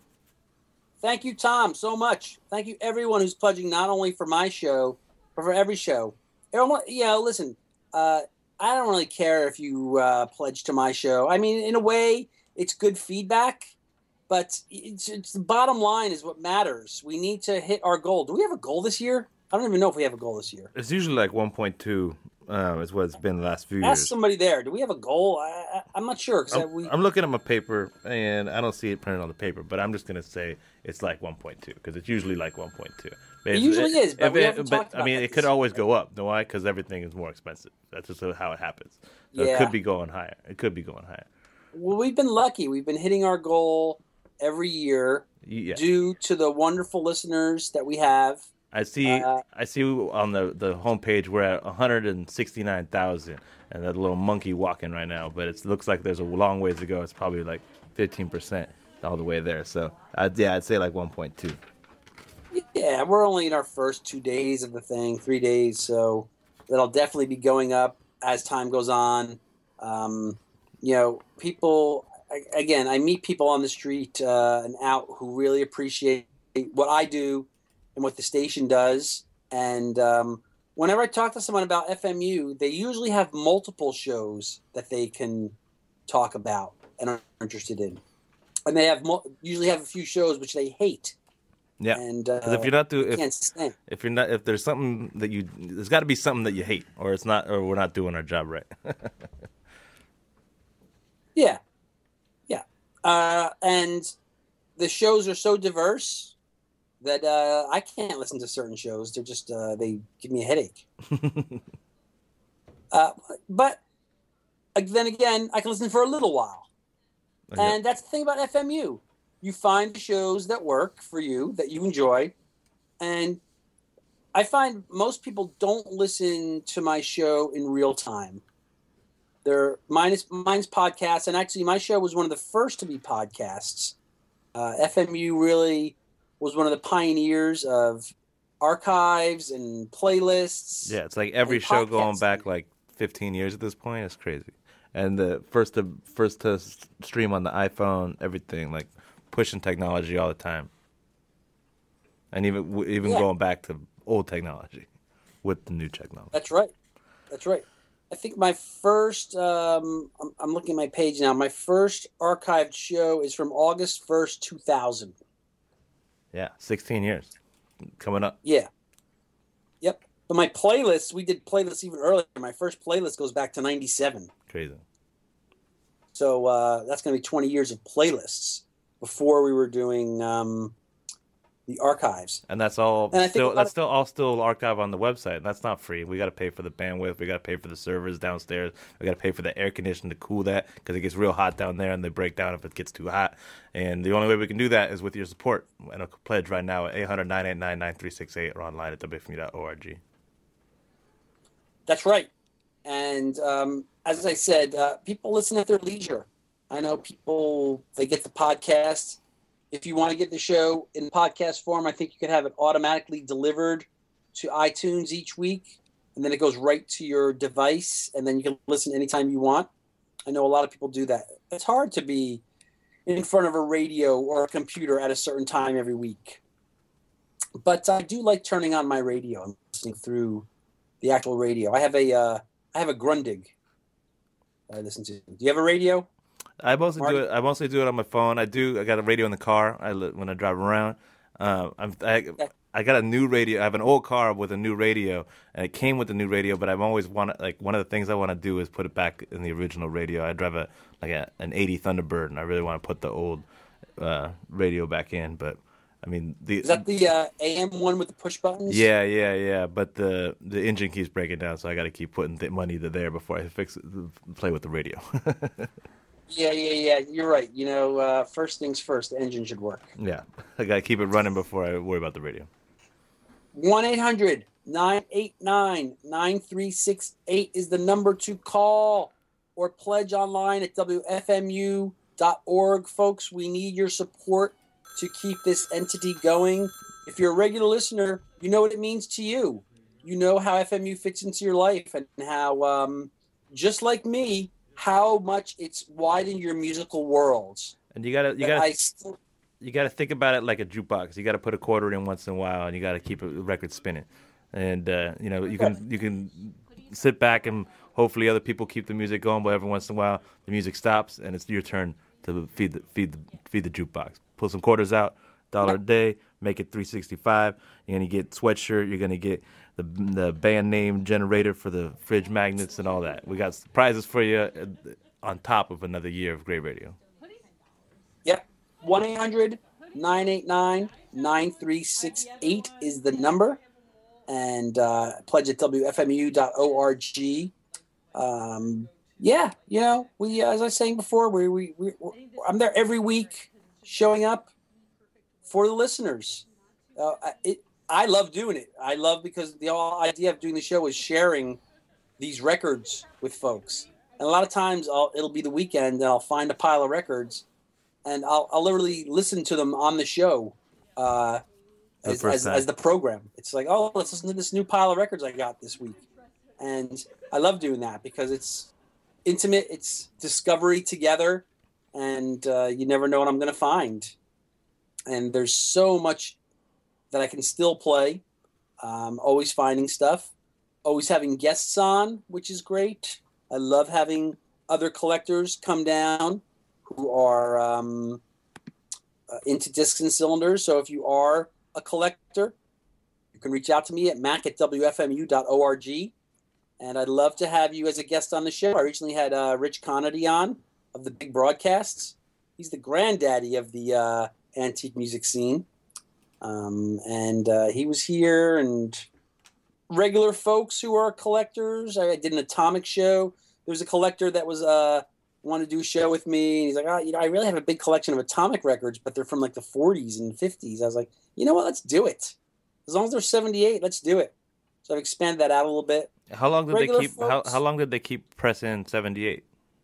Thank you, Tom, so much. Thank you, everyone who's pledging not only for my show, but for every show. Everyone, you know, listen, uh, I don't really care if you uh, pledge to my show. I mean, in a way, it's good feedback, but it's, it's the bottom line is what matters. We need to hit our goal. Do we have a goal this year? I don't even know if we have a goal this year. It's usually like one point two uh, is what it's been the last few Ask years. somebody there. Do we have a goal? I, I, I'm not sure. Cause I'm, we, I'm looking at my paper, and I don't see it printed on the paper, but I'm just going to say it's like one point two, because it's usually like one point two. It usually is, but we haven't talked I about mean, that it could this always go up. Know why? Because everything is more expensive. That's just how it happens. So Yeah. it could be going higher. It could be going higher. Well, we've been lucky. We've been hitting our goal every year Yeah. due to the wonderful listeners that we have. I see. Uh, I see on the the homepage we're at one hundred sixty-nine thousand, and that little monkey walking right now. But it looks like there's a long ways to go. It's probably like fifteen percent all the way there. So I'd, yeah, I'd say like one point two. Yeah, we're only in our first two days of the thing, three days, so that'll definitely be going up as time goes on. Um, you know, people, again, I meet people on the street uh, and out who really appreciate what I do and what the station does. And um, whenever I talk to someone about F M U, they usually have multiple shows that they can talk about and are interested in. And they have mul- usually have a few shows which they hate. Yeah, And uh, because if you're not doing, can't if, stand. if you're not, if there's something that you, there's got to be something that you hate, or it's not, or we're not doing our job right. Yeah, yeah, uh, and the shows are so diverse that uh, I can't listen to certain shows. They're just uh, they give me a headache. uh, but uh, then again, I can listen for a little while, Okay. and that's the thing about F M U. You find the shows that work for you, that you enjoy, and I find most people don't listen to my show in real time. They're mine's, mine's podcasts, and actually my show was one of the first to be podcasts. Uh, F M U really was one of the pioneers of archives and playlists. Yeah, it's like every and show going podcasting. back like fifteen years at this point. It's crazy. And the first to first to s- stream on the iPhone, everything, like pushing technology all the time. And even w- even Yeah. going back to old technology with the new technology. That's right. That's right. I think my first, um, I'm, I'm looking at my page now, my first archived show is from August first, two thousand. Yeah, sixteen years coming up. Yeah. Yep. But my playlists, we did playlists even earlier. My first playlist goes back to ninety-seven. Crazy. So uh, that's going to be twenty years of playlists before we were doing um, the archives. And that's all And I think a still lot that's of- still all still archive on the website. That's not free. We got to pay for the bandwidth. We got to pay for the servers downstairs. We got to pay for the air conditioning to cool that because it gets real hot down there and they break down if it gets too hot. And the only way we can do that is with your support. And a pledge right now at eight hundred, nine eight nine, nine three six eight or online at w f m u dot org. That's right. And um, as I said, uh, people listen at their leisure. I know people, they get the podcast. If you want to get the show in podcast form, I think you could have it automatically delivered to iTunes each week. And then it goes right to your device. And then you can listen anytime you want. I know a lot of people do that. It's hard to be in front of a radio or a computer at a certain time every week. But I do like turning on my radio and listening through the actual radio. I have a uh, I have a Grundig that I listen to. Do you have a radio? I mostly Marty? do it. I mostly do it on my phone. I do. I got a radio in the car. I li- when I drive around. Um, I'm, I I got a new radio. I have an old car with a new radio, and it came with the new radio. But I've always wanted, like, one of the things I want to do is put it back in the original radio. I drive a like a, an eighty Thunderbird, and I really want to put the old uh, radio back in. But I mean, the Is that the uh, A M one with the push buttons? yeah, yeah, yeah. But the the engine keeps breaking down, so I got to keep putting the money to there before I fix it, play with the radio. Yeah, yeah, yeah. You're right. You know, uh, first things first, the engine should work. Yeah, I gotta keep it running before I worry about the radio. one eight hundred nine eight nine nine three six eight is the number to call, or pledge online at W F M U dot org. Folks, we need your support to keep this entity going. If you're a regular listener, you know what it means to you. You know how F M U fits into your life, and how, um, just like me, how much it's widened your musical worlds. And you gotta, you But gotta, I still, you gotta think about it like a jukebox. You gotta put a quarter in once in a while, and you gotta keep a record spinning. And uh, you know, you can you can sit back and hopefully other people keep the music going, but every once in a while the music stops, and it's your turn to feed the feed the feed the jukebox. Pull some quarters out, dollar a day, make it three sixty-five. You're gonna get sweatshirt. You're gonna get the the band name generator for the fridge magnets and all that. We got prizes for you on top of another year of great radio. Yep. one eight hundred nine eight nine nine three six eight is the number. And uh, pledge at W F M U dot org. Um, yeah, you know, we uh, as I was saying before, we, we, we, I'm there every week showing up for the listeners. Uh, it, I love doing it. I love because the whole idea of doing the show is sharing these records with folks. And a lot of times I'll, it'll be the weekend and I'll find a pile of records and I'll, I'll literally listen to them on the show uh, as, as, as the program. It's like, oh, let's listen to this new pile of records I got this week. And I love doing that because it's intimate, it's discovery together, and uh, you never know what I'm going to find. And there's so much that I can still play, um, always finding stuff, always having guests on, which is great. I love having other collectors come down who are um, uh, into discs and cylinders. So if you are a collector, you can reach out to me at mac at W F M U dot org. And I'd love to have you as a guest on the show. I recently had uh, Rich Conady on of the Big Broadcasts. He's the granddaddy of the uh, antique music scene. Um, and uh, he was here, and regular folks who are collectors. I did an Atomic show. There was a collector that was uh, wanted to do a show with me. And he's like, oh, you know, I really have a big collection of Atomic records, but they're from like the forties and fifties. I was like, you know what? Let's do it. As long as they're seventy-eight, let's do it. So I've expanded that out a little bit. How long did Regular they keep? How, how long did they keep pressing seventy-eight?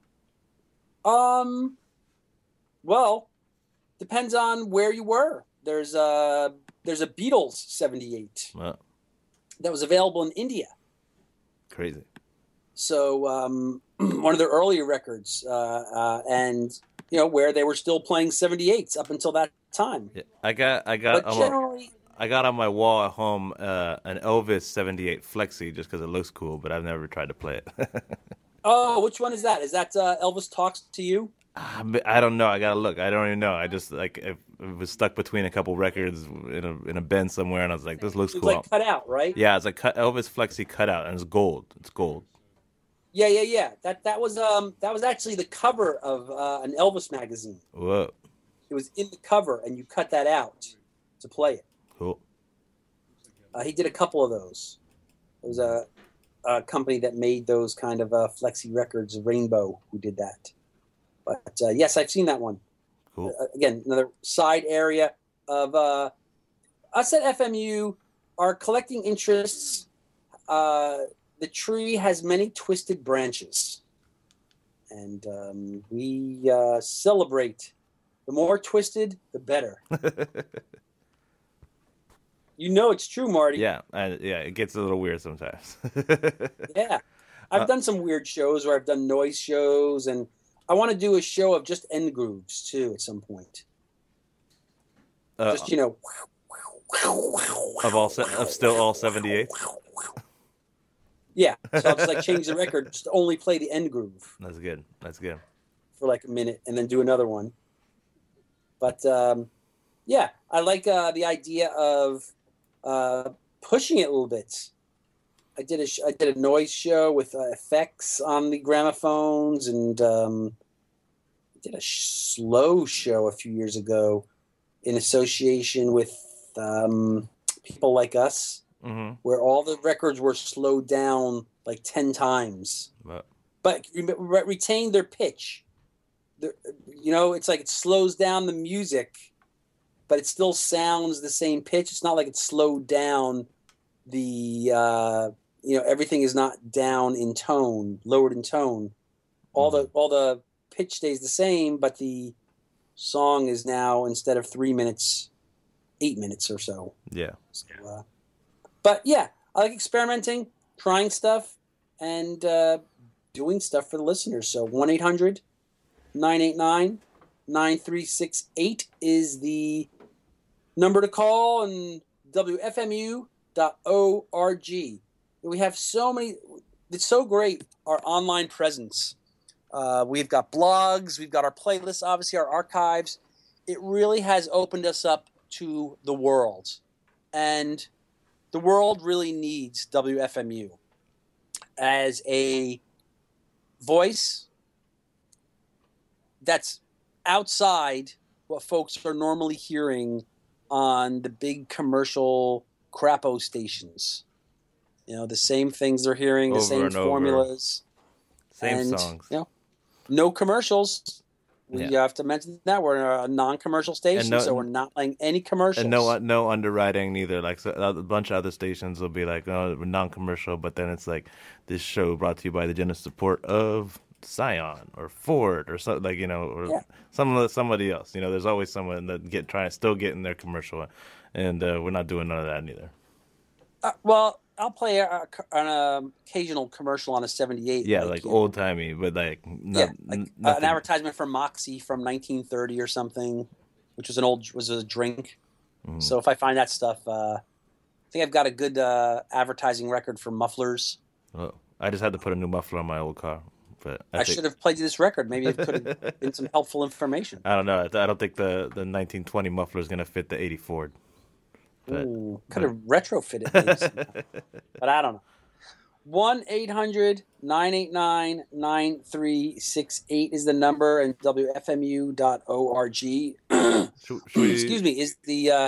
Um, well, depends on where you were. There's a there's a Beatles seventy-eight Wow. that was available in India. Crazy. So um, one of their earlier records, uh, uh, and you know where they were still playing seventy-eights up until that time. Yeah, I got I got But I'm generally, a, I got on my wall at home uh, an Elvis seventy-eight Flexi just because it looks cool, but I've never tried to play it. oh, which one is that? Is that uh, Elvis Talks to You? I don't know. I gotta look. I don't even know. I just like it, it was stuck between a couple records in a in a bin somewhere, and I was like, "This looks It's cool." like cut out, right? Yeah, it's a cut, Elvis Flexi cutout, and it's gold. It's gold. Yeah, yeah, yeah. That that was um that was actually the cover of uh, an Elvis magazine. Whoa, It was in the cover, and you cut that out to play it. cool. Uh, he did a couple of those. There was a, a company that made those kind of uh, flexi records, Rainbow, who did that. But uh, yes, I've seen that one. Cool. Uh, again, another side area of uh, us at F M U. Our collecting interests. Uh, the tree has many twisted branches, and um, we uh, celebrate. The more twisted, the better. You know it's true, Marty. Yeah, I, yeah. It gets a little weird sometimes. Yeah. I've Uh, done some weird shows where I've done noise shows, and I want to do a show of just end grooves, too, at some point. uh, Just, you know. of all se- of still all seventy-eight. Yeah. So I'll just like change the record, just only play the end groove That's good. That's good. for like a minute and then do another one. But, um, yeah, I like uh, the idea of uh, pushing it a little bit. I did a sh- I did a noise show with uh, effects on the gramophones, and um, I did a sh- slow show a few years ago in association with um, people like us, Mm-hmm. where all the records were slowed down like ten times, But but re- re- retained their pitch. you know, it's like it slows down the music, but it still sounds the same pitch. It's not like it's slowed down the, uh, you know, everything is not down in tone, lowered in tone. All Mhm. the all the pitch stays the same, but the song is now, instead of three minutes, eight minutes or so. Yeah. So, uh, but yeah, I like experimenting, trying stuff, and uh, doing stuff for the listeners. So one eight hundred nine eight nine nine three six eight is the number to call, and W F M U dot org. We have so many, it's so great, our online presence. Uh, we've got blogs, we've got our playlists, obviously our archives. It really has opened us up to the world. And the world really needs W F M U as a voice that's outside what folks are normally hearing on the big commercial crapo stations. You know, the same things they're hearing, the Over same and over. formulas. Same and, songs. You know, no commercials. We Yeah. have to mention that we're a non-commercial station, no- so we're not playing any commercials. And no, no underwriting neither. Like so, a bunch of other stations will be like, oh, we're non-commercial, but then it's like this show brought to you by the generous support of Scion or Ford or something, like, you know, or Yeah. some somebody else. You know, there's always someone that get trying still getting their commercial, and uh, we're not doing none of that neither. Uh, well, I'll play a, a, an um, occasional commercial on a seventy-eight. Yeah, like, you know, old timey, but like, not, yeah, like n- uh, nothing. an advertisement for Moxie from nineteen thirty or something, which was an old was a drink. Mhm. So if I find that stuff, uh, I think I've got a good uh, advertising record for mufflers. Oh, I just had to put a new muffler on my old car, but I, I, think, should have played you this record. Maybe it could have been some helpful information. I don't know. I, I don't think the, the nineteen twenty muffler is gonna fit the eighty Ford. But, Ooh, could have retrofitted maybe somehow. But I don't know. one eight hundred nine eight nine nine three six eight is the number, and W F M U dot org. should, should we, Excuse me, is the uh,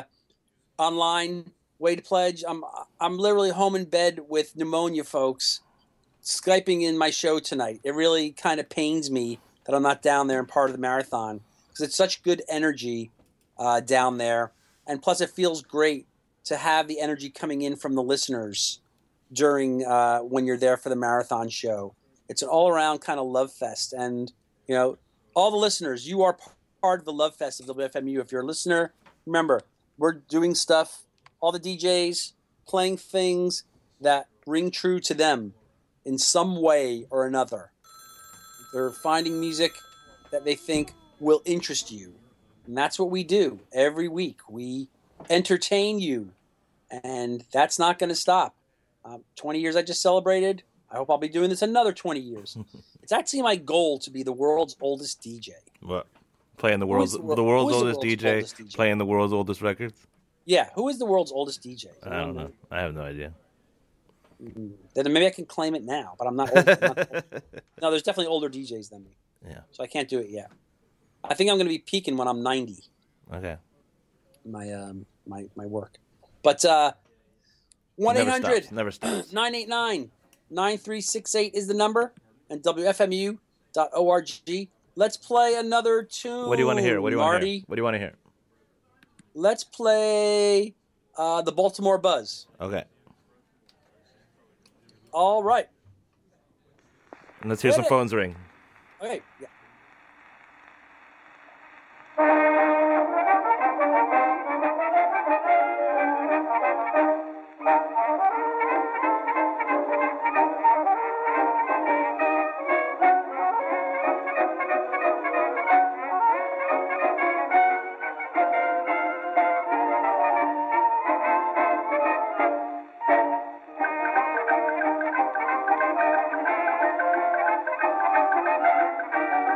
online way to pledge. I'm I'm literally home in bed with pneumonia, folks, Skyping in my show tonight. It really kind of pains me that I'm not down there and part of the marathon, because it's such good energy uh, down there. And plus, it feels great to have the energy coming in from the listeners during uh, when you're there for the marathon show. It's an all-around kind of love fest. And, you know, all the listeners, you are p- part of the love fest of W F M U. If you're a listener, remember, we're doing stuff, all the D Js playing things that ring true to them in some way or another. They're finding music that they think will interest you. And that's what we do every week. We entertain you, and that's not going to stop. Um, twenty years I just celebrated. I hope I'll be doing this another twenty years. It's actually my goal to be the world's oldest D J. what? Playing the Who world's is the, the wor- world's who is the oldest, world's D J, oldest D J? playing the world's oldest records? Yeah, who is the world's oldest D J? I don't know. I have no idea. Then maybe I can claim it now, but I'm not old. I'm not old. No, there's definitely older D Js than me. Yeah. So I can't do it yet. I think I'm going to be peaking when I'm ninety. Okay. My um my my work. But uh one eight Never hundred stops. Never stops. nine eight nine nine three six eight is the number, and W F M U dot org. Let's play another tune. What do you want to hear? What do you want to Marty? hear? What do you want to hear? Let's play uh, the Baltimore Buzz. Okay. All right. And let's hear Hit some it. phones ring. Okay. Yeah. Thank you.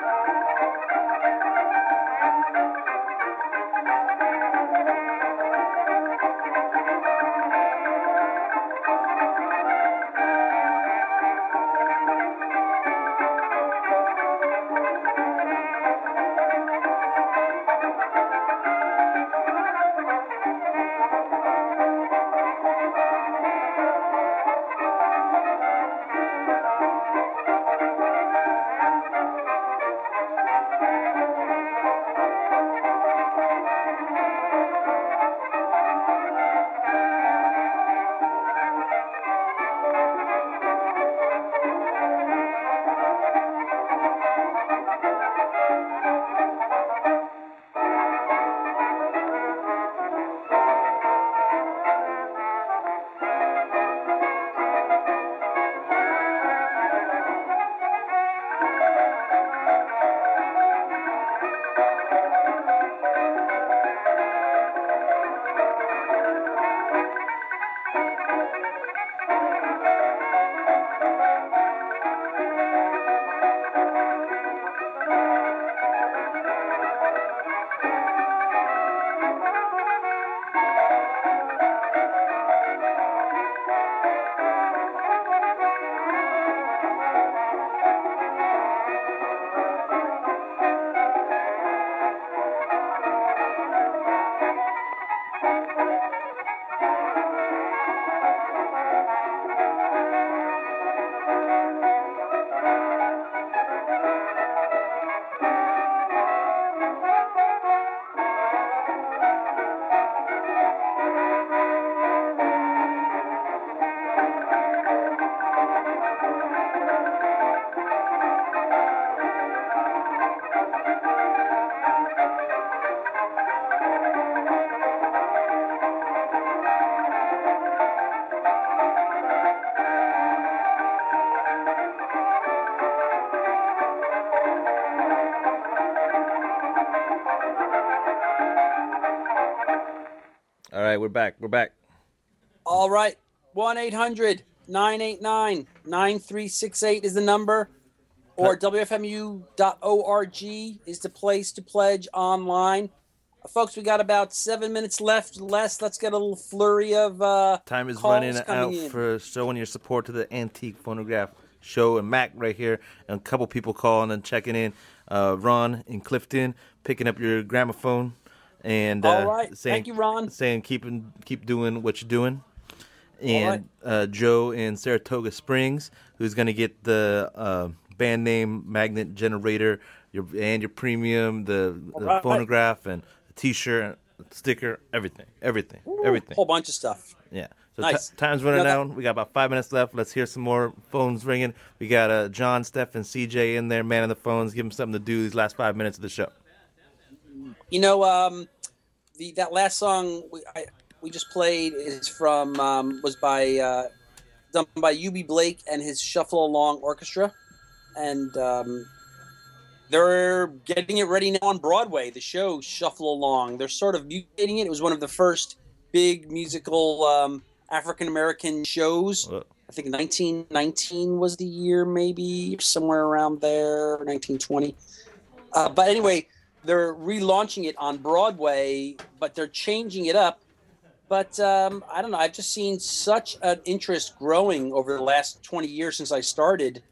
right, we're back. We're back. All right. one eight hundred nine eight nine nine three six eight is the number. Or W F M U dot org is the place to pledge online. Uh, folks, we got about seven minutes left. Less. Let's get a little flurry of uh, Time is calls running out coming in. for showing your support to the Antique Phonograph Show. And Mac right here, and a couple people calling and checking in. Uh, Ron in Clifton, picking up your gramophone. And, uh, All right. saying, Thank you, Ron. Saying keep, keep doing what you're doing. All And uh, Joe in Saratoga Springs, who's going to get the uh, band name, magnet generator, your and your premium, the, the right. phonograph, and a T-shirt, sticker, everything, everything, Ooh, everything. Whole bunch of stuff. Yeah. So Nice. t- time's running Now that- down. We got about five minutes left. Let's hear some more phones ringing. We got uh, John, Steph, and C J in there, man on the phones. Give them something to do these last five minutes of the show. You know, um, the that last song we I, we just played is from um, was by uh, done by U B Blake and his Shuffle Along Orchestra, and um, they're getting it ready now on Broadway. The show Shuffle Along. They're sort of mutating it. It was one of the first big musical um, African American shows. Well, I think nineteen nineteen was the year, maybe somewhere around there, nineteen twenty. Uh, but anyway, they're relaunching it on Broadway, but they're changing it up. But um, I don't know. I've just seen such an interest growing over the last twenty years since I started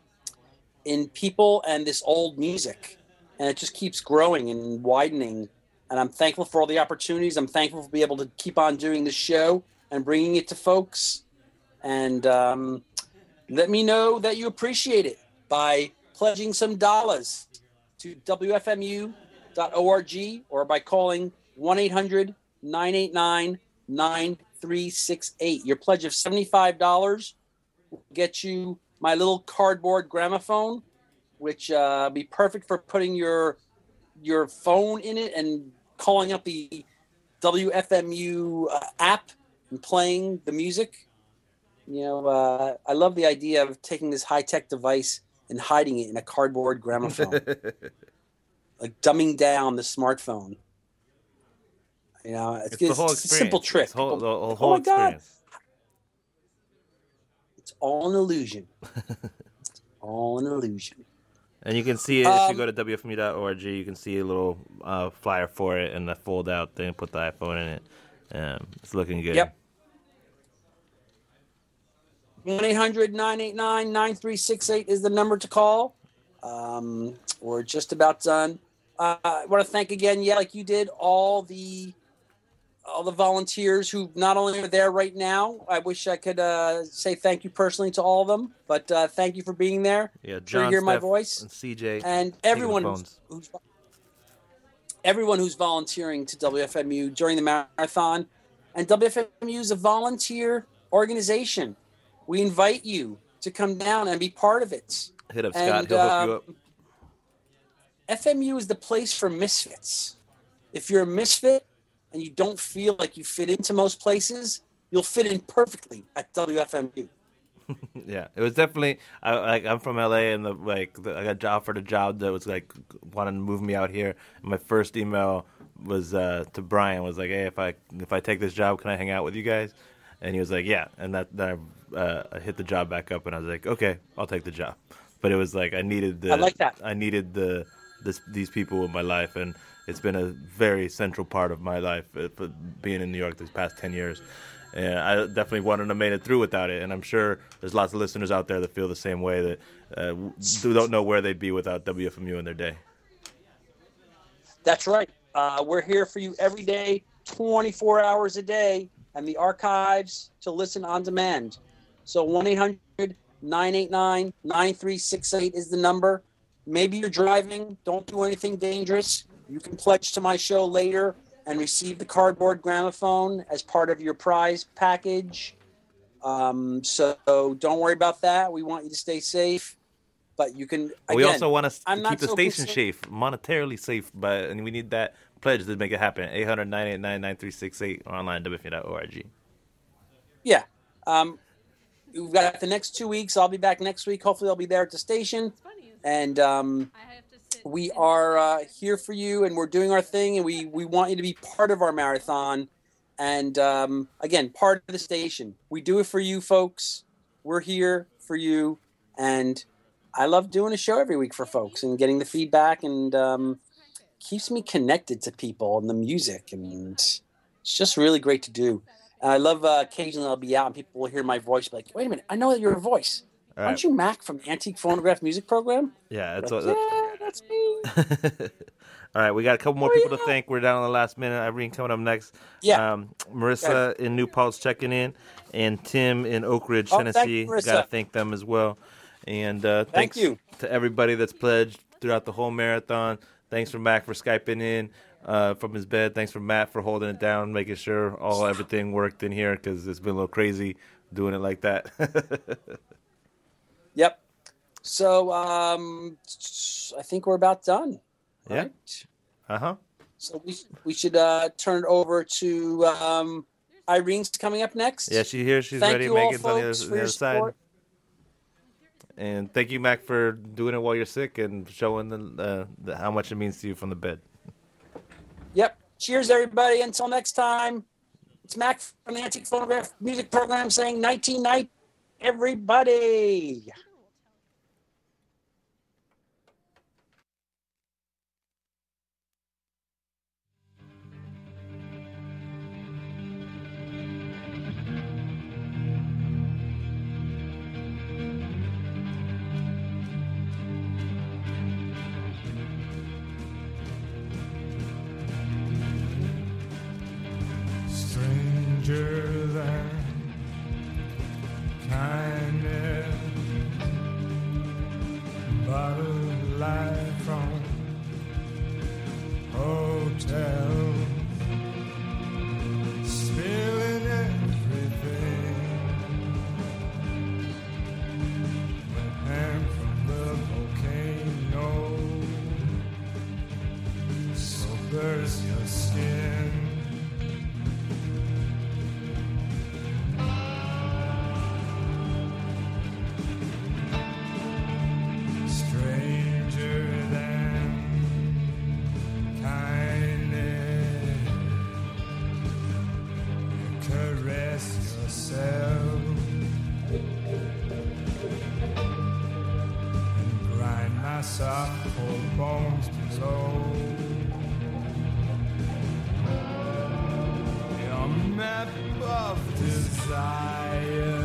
in people and this old music. And it just keeps growing and widening. And I'm thankful for all the opportunities. I'm thankful to be able to keep on doing the show and bringing it to folks. And um, let me know that you appreciate it by pledging some dollars to W F M U dot org or by calling one eight hundred nine eight nine nine three six eight. Your pledge of seventy-five dollars will get you my little cardboard gramophone, which uh, be perfect for putting your your phone in it and calling up the W F M U uh, app and playing the music. You know, uh, I love the idea of taking this high-tech device and hiding it in a cardboard gramophone, like dumbing down the smartphone. You know, it's, It's the it's whole just a simple experience. trick. It's whole, the People- whole, whole oh my God, experience. it's all an illusion. It's all an illusion. And you can see it if Um, you go to W F M U dot org. You can see a little uh, flyer for it and the fold out thing. Put the iPhone in it. Um, it's looking good. Yep. one eight hundred nine eight nine nine three six eight is the number to call. Um, we're just about done. Uh, I want to thank again, yeah, like you did, all the all the volunteers who not only are there right now. I wish I could uh, say thank you personally to all of them, but uh, thank you for being there. Yeah, Sure John, you hear my Steph, voice. and C J, And taking the everyone phones. who's, who's everyone who's volunteering to W F M U during the marathon. And W F M U is a volunteer organization. We invite you to come down and be part of it. Hit up Scott. And, He'll hook um, you up. F M U is the place for misfits. If you're a misfit and you don't feel like you fit into most places, you'll fit in perfectly at W F M U. Yeah, it was definitely. I, like I'm from L A, and the like. The, I got offered a job that was like wanting to move me out here. And my first email was uh, to Brian. Was like, hey, if I if I take this job, can I hang out with you guys? And he was like, yeah. And that then I, uh, I hit the job back up, and I was like, okay, I'll take the job. But it was like I needed the. I like that. I needed the this these people in my life, and it's been a very central part of my life uh, for being in New York these past ten years. And I definitely wouldn't have made it through without it. And I'm sure there's lots of listeners out there that feel the same way, that uh, who don't know where they'd be without W F M U in their day. That's right. Uh, we're here for you every day, twenty-four hours a day, and the archives to listen on demand. So one eight hundred nine eight nine nine three six eight is the number. Maybe you're driving. Don't do anything dangerous. You can pledge to my show later and receive the cardboard gramophone as part of your prize package. Um, so don't worry about that. We want you to stay safe. But you can, again, we also want to I'm not keep the so station concerned- safe, monetarily safe, but and we need that pledge to make it happen. eight hundred nine eight nine nine three six eight or online W F M U dot org. Yeah. Um, we've got the next two weeks. I'll be back next week. Hopefully I'll be there at the station. And um, we are uh, here for you, and we're doing our thing, and we, we want you to be part of our marathon. And um, again, part of the station. We do it for you folks. We're here for you. And I love doing a show every week for folks and getting the feedback, and um, keeps me connected to people and the music. And it's just really great to do. And I love uh, occasionally I'll be out and people will hear my voice, be like, wait a minute, I know that your voice. All Aren't right. you Mac from the Antique Phonograph Music Program? Yeah, it's Like, all, yeah, that's me. all right. We got a couple more Oh, people yeah. to thank. We're down on the last minute. Irene coming up next. Yeah. Um, Marissa in New Paltz checking in, and Tim in Oak Ridge, Oh, thank Tennessee. you, Marissa. Got to thank them as well. And uh, Thank thanks you. to everybody that's pledged throughout the whole marathon. Thanks for Mac for Skyping in uh, from his bed. Thanks for Matt for holding it down, making sure all everything worked in here, because it's been a little crazy doing it like that. Yep. So um, I think we're about done. Yeah. Right? Uh huh. So we we should uh, turn it over to um, Irene's coming up next. Yeah, she's here. She's Thank ready. you all, Megan's on the folks, other, for the your other side. support. And thank you, Mac, for doing it while you're sick and showing the, uh, the how much it means to you from the bed. Yep. Cheers, everybody. Until next time, it's Mac from the Antique Phonograph Music Program saying nineteen night, everybody. Stranger than kindness, bottled life from hotel, spilling everything, and from the volcano, so burst your skin. Stranger than kindness, you caress yourself and grind my soft cold bones below. Your map of desire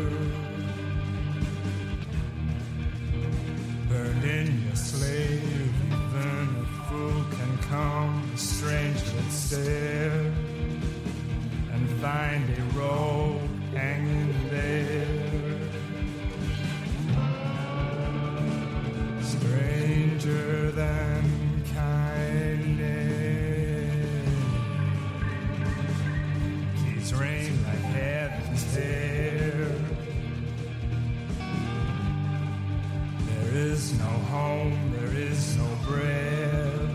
burned in your slave, even a fool can come strange and stare and find a rope hanging there. Stranger than kindness keeps rain like heaven's hair. There is no home, there is no bread.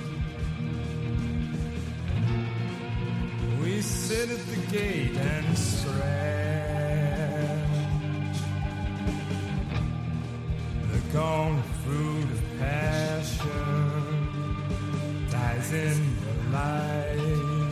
We sit at the gate and stretch. The gone fruit of passion dies in the light.